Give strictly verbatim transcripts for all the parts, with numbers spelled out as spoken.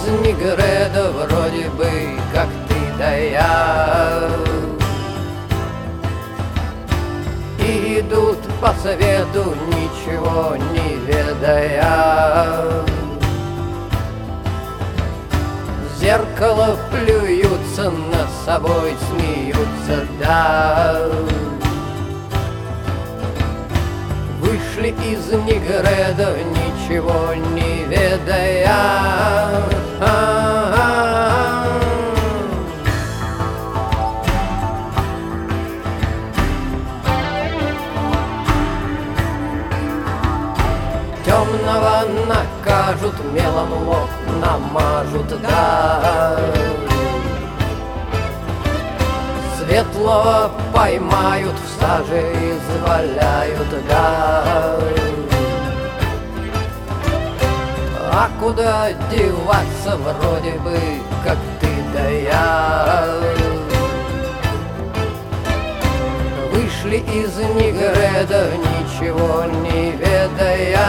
Негреда вроде бы как ты да я, и идут по свету, ничего не ведая. В зеркало плюются, над собой смеются, да. Вышли из Негреда, ничего не ведая. Темного накажут, мелом лоб намажут, да. Светлого поймают, в саже изваляют, да. А куда деваться, вроде бы как ты да я. Вышли из Негреда, ничего не ведая.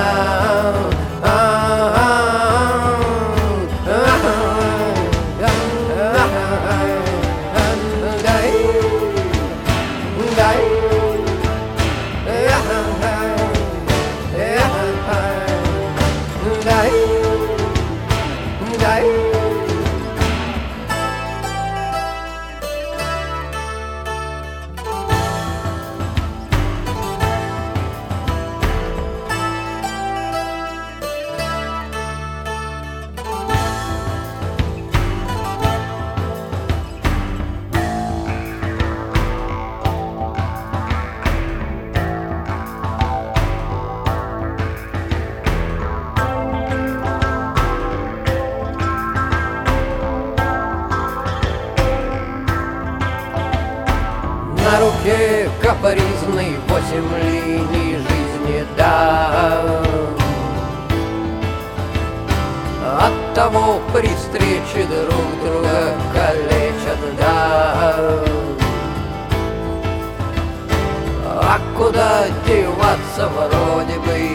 На руке капризный восемь линий жизни, да. Оттого при встрече друг друга калечат, да. А куда деваться, вроде бы